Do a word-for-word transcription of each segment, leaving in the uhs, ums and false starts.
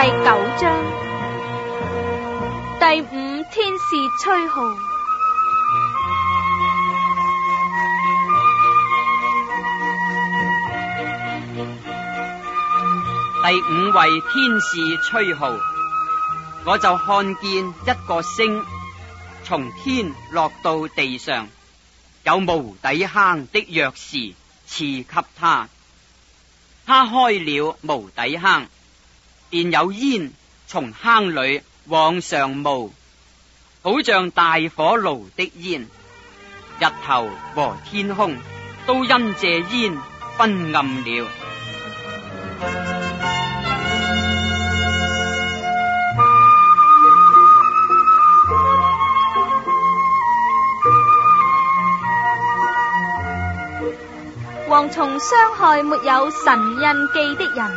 第九章，第五天使吹號。 第五位天使吹號，我就看見一個星從天落到地上，有無底坑的鑰匙賜給他。他開了無底坑，便有煙從坑裏往上冒，好像大火爐的煙。日頭和天空都因這煙昏暗了。 蝗蟲傷害沒有神印記的人。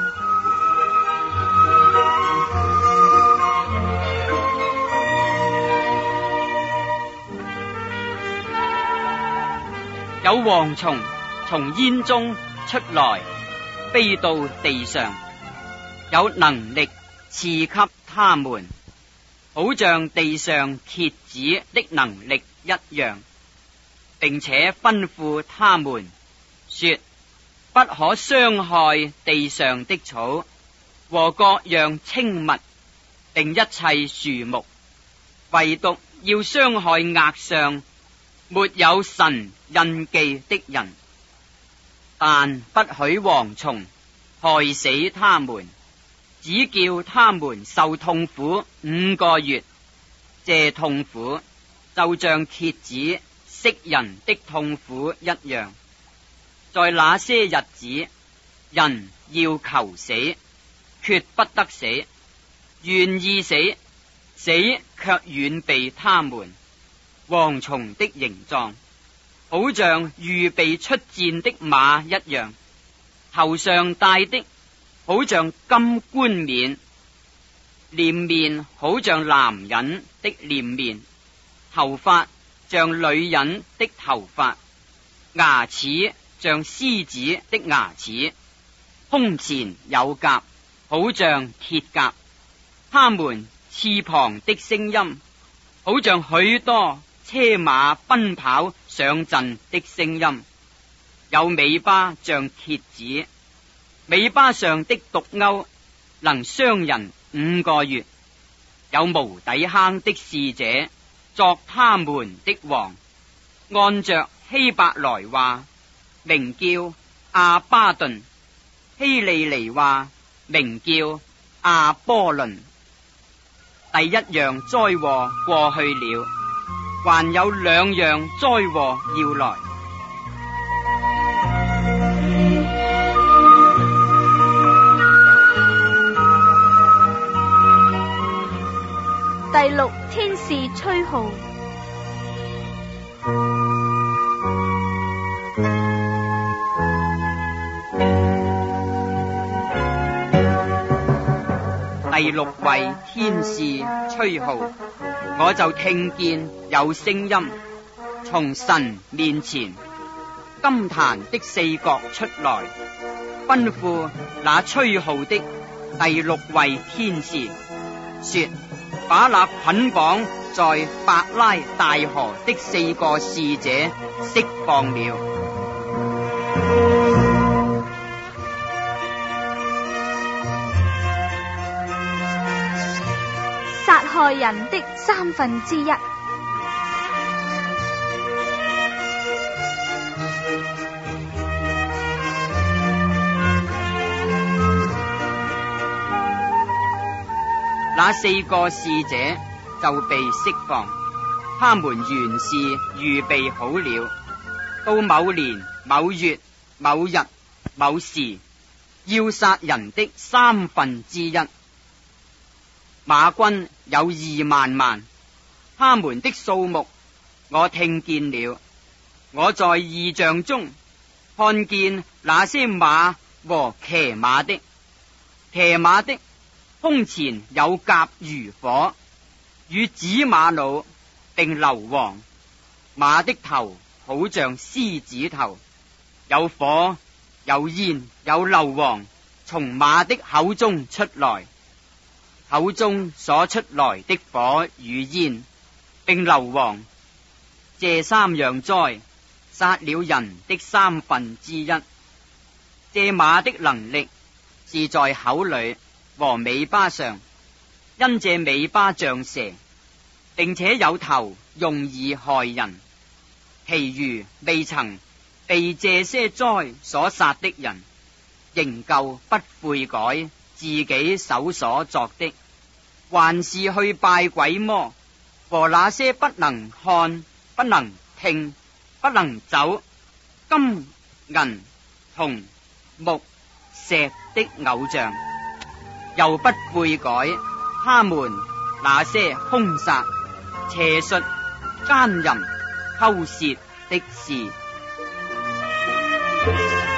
有蝗蟲從煙中出來，飛到地上，有能力賜給他們，好像地上蠍子的能力一樣，並且吩咐他們說，不可傷害地上的草和各樣青物，並一切樹木，唯獨要傷害額上沒有神印記的人。但不許蝗蟲害死他們，只叫他們受痛苦五個月。這痛苦就像蠍子食人的痛苦一樣。在那些日子，人要求死，決不得死；願意死，死卻遠避他們。蝗蟲的形狀，好像預備出戰的馬一樣，頭上戴的好像金冠冕，臉面好像男人的臉面，頭髮像女人的頭髮，牙齒像獅子的牙齒，胸前有甲，好像鐵甲。他們翅膀的聲音，好像許多車馬奔跑上陣的聲音。有尾巴像蠍子，尾巴上的毒鈎能傷人五個月。有無底坑的使者作他們的王，按着希伯來話名叫阿巴頓，希利尼話名叫阿波倫。第一樣災禍過去了，還有兩樣災禍要來。 第六天使吹號。 第六位天使吹號，我就聽見有聲音從神面前金壇的四角出來，吩咐那吹號的第六位天使說，把那捆綁在伯拉大河的四個使者釋放了。 殺害人的三分之一。 那四個使者就被釋放，他們原是預備好了，到某年某月某日某時要殺人的三分之一。馬軍有二萬萬，他們的數目我聽見了。我在異象中看見那些馬和騎馬的，騎馬的胸前有甲如火，與紫瑪瑙並硫磺。馬的頭好像獅子頭，有火有煙有硫磺從馬的口中出來。 口中所出來的火與煙，並硫磺，這三樣災殺了人的三分之一。這馬的能力是在口裏和尾巴上，因這尾巴像蛇，並且有頭，容易害人。其餘未曾被這些災所殺的人，仍舊不悔改自己手所作的，還是去拜鬼魔和那些不能看、不能聽、不能走、金銀銅木石的偶像，又不悔改他們那些兇殺、邪術、奸淫、偷竊的事。